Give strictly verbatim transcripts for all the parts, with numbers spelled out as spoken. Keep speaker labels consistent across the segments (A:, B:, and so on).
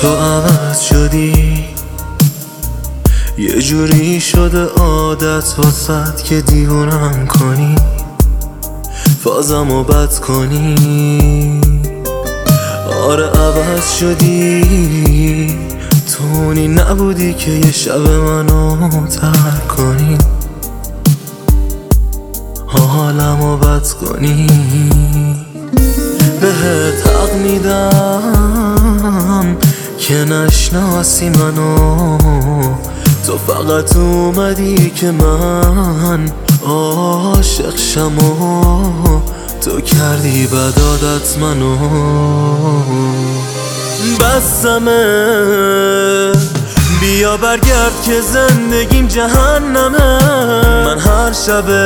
A: تو عوض شدی، یه جوری شده عادت واسد که دیوونم کنی، فازمو بد کنی. آره عوض شدی، تو اونی نبودی که یه شب منو ترک کنی، حالمو بد کنی. بهت حق میدم که نشناسی منو، تو فقط اومدی که من عاشق شم و تو کردی بد عادت منو. بسمه بیا برگرد که زندگیم جهنمه. من هر شبه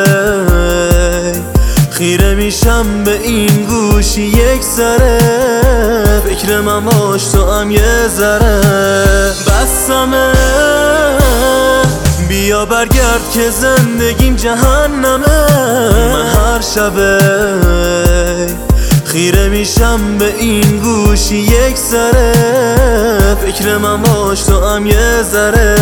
A: خیره میشم به این گوشی یک ذره، فکر من باش تو هم یه ذره. بسمه بیا برگرد که زندگیم جهنمه. من هر شبه خیره میشم به این گوشی یک ذره، فکر من باش تو هم یه ذره.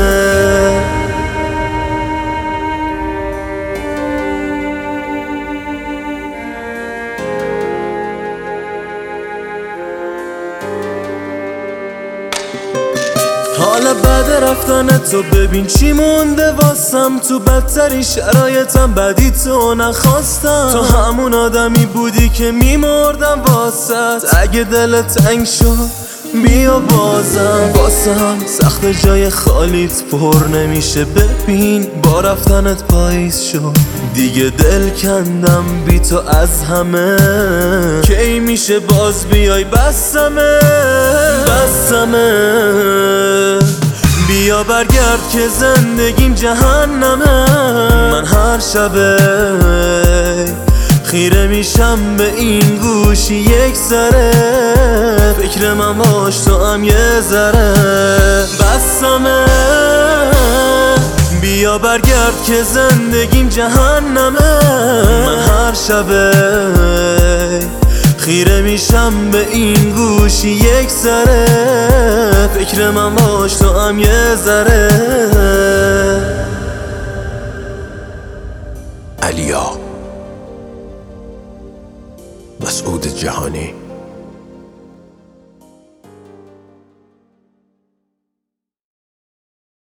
A: حالا بعد رفتن تو ببین چی مونده واسم، تو بدترین شرایطم بدی تو نخواستم. تو همون آدمی بودی که میمردم واسط، اگه دلت تنگ شد بیا بازم. واسم سخت جای خالیت پر نمیشه، ببین با رفتنت پاییز شد دیگه دل کندم بی تو از همه. کی میشه باز بیای بسمه بسمه بیا برگرد که زندگیم جهنمه. من هر شبه خیره میشم به این گوشی یک ذره، فکر من باش تو هم یه ذره. بسمه بیا برگرد که زندگیم جهنمه. من هر شبه خیره میشم به این گوشی یک ذره، فکر من باش تو هم یه ذره.
B: علیا مسعود جهانی.